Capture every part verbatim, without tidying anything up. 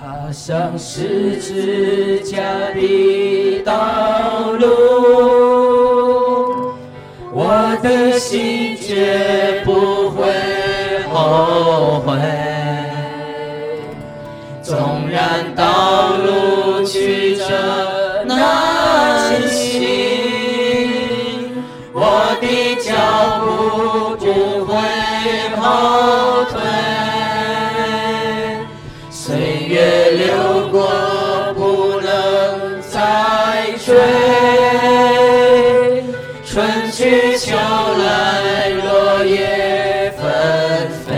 踏上十字架的道路，我的心绝不会后悔。纵然道路曲折难行，我的脚步不会后退。岁月流过，不能再追。春去秋来，落叶纷飞。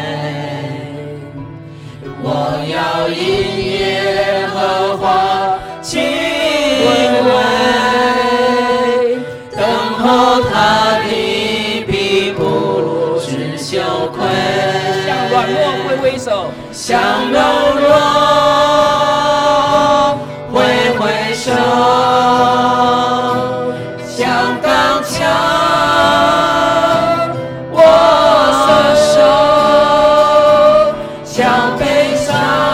我要因耶和华敬畏，等候他的必不知羞愧。 向软弱挥挥手， 向柔弱挥挥手，向刚强握手，向悲伤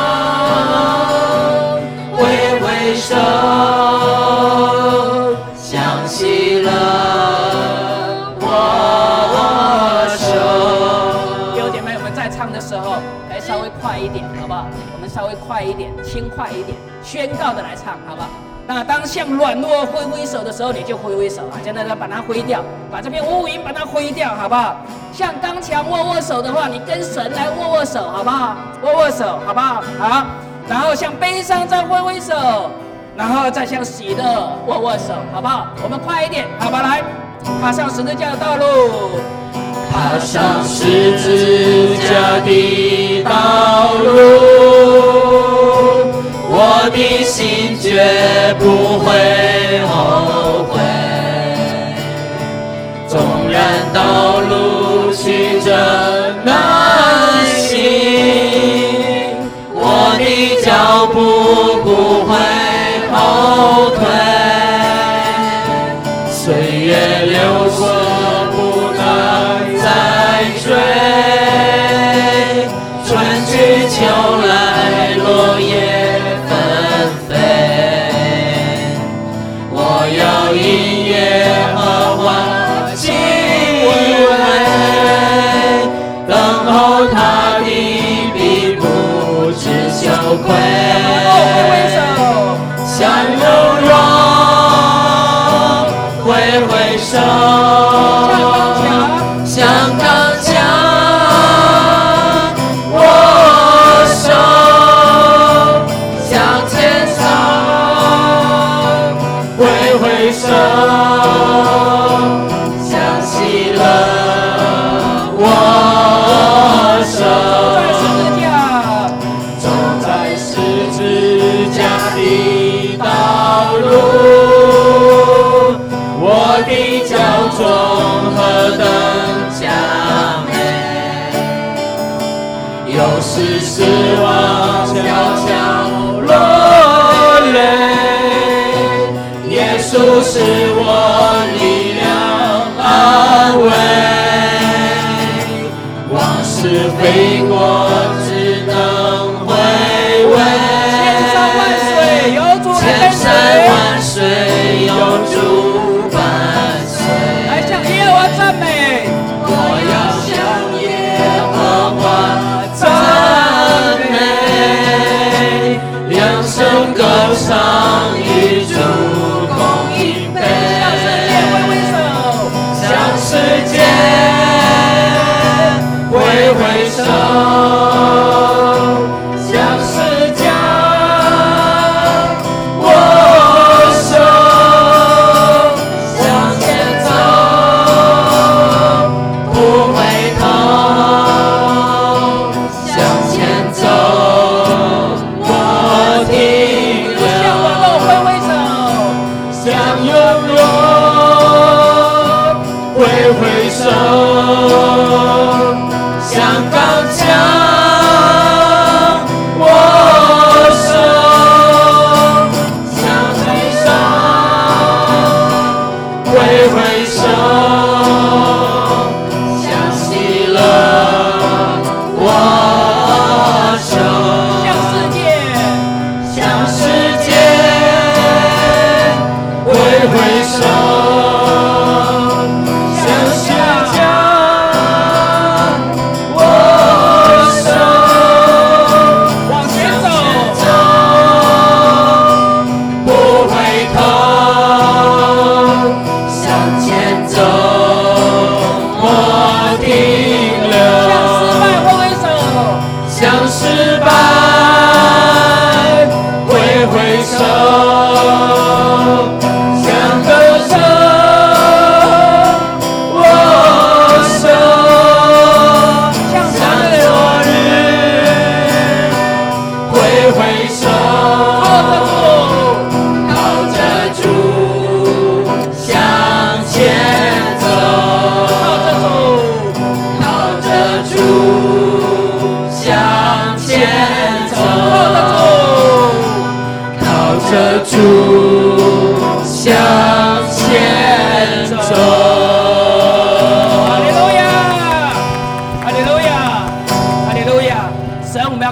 挥挥手，向喜乐握手。 弟兄姐妹，我们在唱的时候来稍微快一点，好不好？我们稍微快一点，轻快一点，宣告的来唱，好不好？那当向软弱挥挥手的时候，你就挥挥手啊，现在把它挥掉，把这边乌云把它挥掉，好不好？向刚强握握手的话，你跟神来握握手，好不好？握握手，好不好？好，然后向悲伤再挥挥手，然后再向喜乐握握手，好不好？我们快一点，好吧？来，踏上十字架的道路。 踏上十字架的道路，我的心绝不会后悔。纵然道路曲折难行，我的脚步不会后退。岁月流过，不能再追。春去秋来，落叶纷飞。我要因耶和华敬畏，等候他的必不知羞愧。向柔弱挥挥手，向刚强握手，向前走挥挥手，向喜乐握手。走在十字架的道路，我的脚中何等佳美，有时失望悄悄落泪，耶稣是我力量安慰，往事飞过只能回味，千山万水有主伴随。 来向耶和华赞美， 我要向耶和华赞美，两声歌唱与主共饮杯，向世界挥挥手，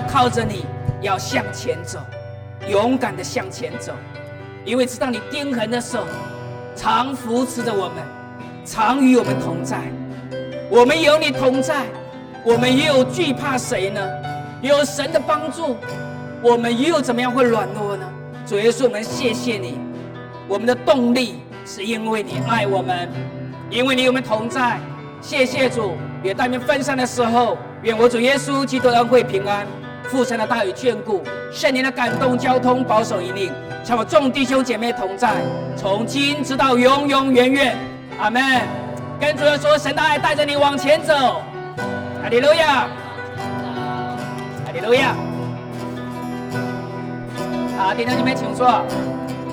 靠着你，要向前走，勇敢的向前走，因为知道你钉痕的手常扶持着我们，常与我们同在。我们有你同在，我们又惧怕谁呢？有神的帮助，我们又怎么样会软弱呢？主耶稣，我们谢谢你，我们的动力是因为你爱我们，因为你与我们同在。谢谢主，也当你们分散的时候，愿我主耶稣基督的恩惠平安，父神的大与眷顾，圣灵的感动交通保守引领，像我众弟兄姐妹同在，从今直到永永远远。阿们。跟主耶稣说，神的爱带着你往前走。哈利路亚，哈利路亚。好，弟兄姐妹请坐。